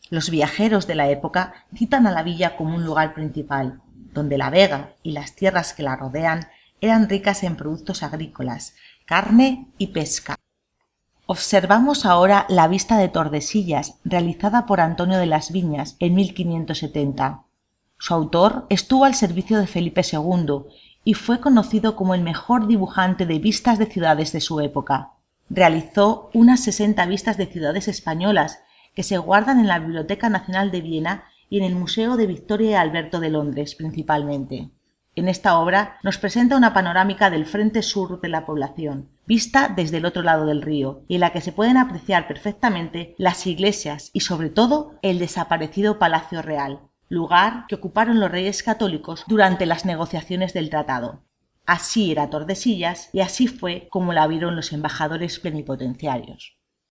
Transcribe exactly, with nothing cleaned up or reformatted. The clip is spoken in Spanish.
Los viajeros de la época citan a la villa como un lugar principal, donde la vega y las tierras que la rodean eran ricas en productos agrícolas, carne y pesca. Observamos ahora la vista de Tordesillas, realizada por Antonio de las Viñas en mil quinientos setenta. Su autor estuvo al servicio de Felipe segundo y fue conocido como el mejor dibujante de vistas de ciudades de su época. Realizó unas sesenta vistas de ciudades españolas que se guardan en la Biblioteca Nacional de Viena y en el Museo de Victoria y Alberto de Londres principalmente. En esta obra nos presenta una panorámica del frente sur de la población, vista desde el otro lado del río, y en la que se pueden apreciar perfectamente las iglesias y sobre todo el desaparecido Palacio Real, lugar que ocuparon los reyes católicos durante las negociaciones del tratado. Así era Tordesillas y así fue como la vieron los embajadores plenipotenciarios.